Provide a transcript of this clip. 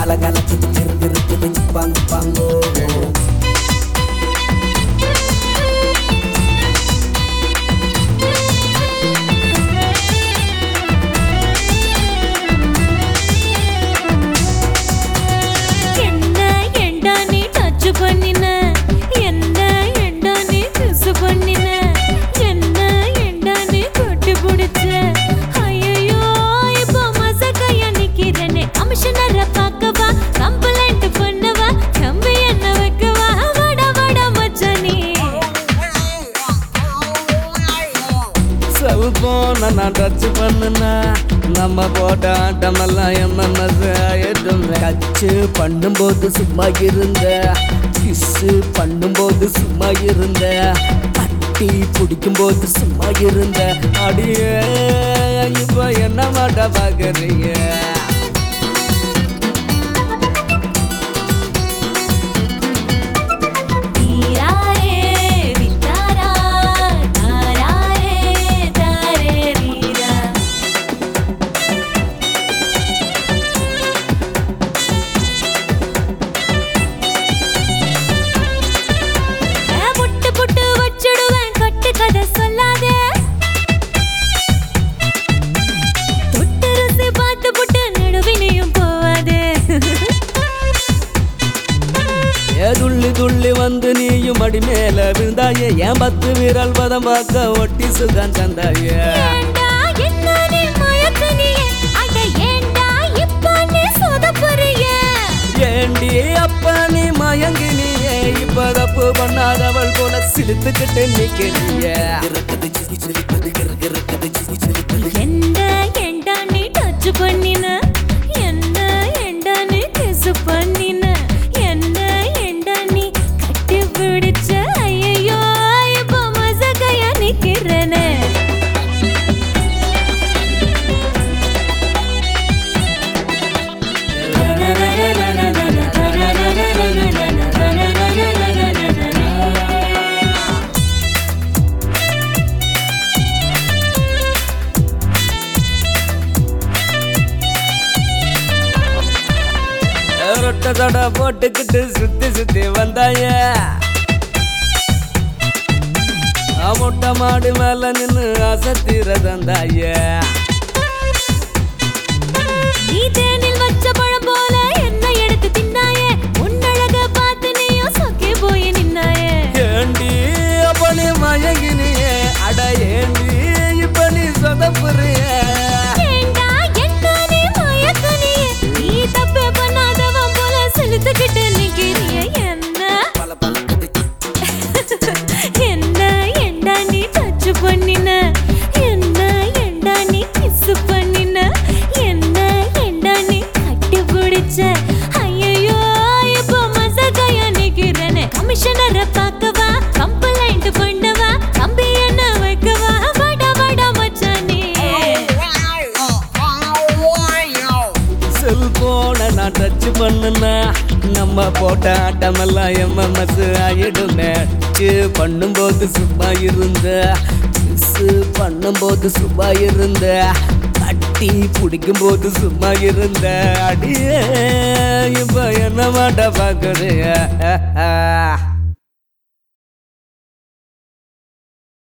கலகலக்குது கிறுகிறுக்குது பாங்கு பாங்கோ நான் டச் பண்ணுனா நம்ம போட்ட ஆட்டமெல்லாம் எம்எம்எஸ் ஆயிடும் டச்சு பண்ணும்போது சும்மா இருந்த கிஸ்ஸு பண்ணும்போது சும்மா இருந்த பட்டி பிடிக்கும்போது சும்மா இருந்த அடியே இப்போ என்ன மாட்ட பார்க்குறீங்க துள்ளி துள்ளி வந்து நீயும் அடி மேல விழுந்தாயே ஏன் 10 விரல் பதம் பார்க்க ஒட்டி சுகம் தந்தாயே ஏண்டி அப்ப நீ மயங்கினியே இப்ப தப்பு பண்ணாதவள் போல சிரித்துக்கிட்டு நிக்கிறிய நீ டச் பண்ணின என்ன ஏண்டா நீ கிஸ் பண்ணின ரொட்ட தட போட்டுக்கிட்டு சுத்தி சுத்தி வந்தாய முட்டை மாடு மேல நின்னு அசத்திர தந்தாய நீ தேனில் வச்ச பழம் போல என்ன எடுத்து தின்னாயே உன்னழக பார்த்து நீயும் சொக்கே போய் நின்னாயே ஏண்டி அப்ப நீ மயங்கினியே அட ஏண்டி இப்ப நீ சொதப்புறிய செலுத்துக்கிட்டு நிக்கிறிய என்ன ஏண்டா நீ டச் பண்ணின என்ன ஏண்டா நீ கிஸ் பண்ணின என்ன ஏண்டா நீ கட்டி பிடிச்ச ஐயோ இப்போ மசகையா நிக்கிறனே கமிஷனரை பார்க்கவா கம்ப்ளைண்ட் பண்ணவா கம்பி என்ன வைக்கவா வாடா வாடா மச்சானே செல்போனை நான் டச் பண்ணுனா நம்ம போட்ட ஆட்டமெல்லாம் எம்எம்எஸ் ஆயிடுமே பண்ணும்போது சும்மா இருந்த கிஸ்ஸு பண்ணும்போது சும்மா இருந்த கட்டி பிடிக்கும்போது சும்மா இருந்த அடியே இப்போ என்ன மாட்ட பார்க்குறிய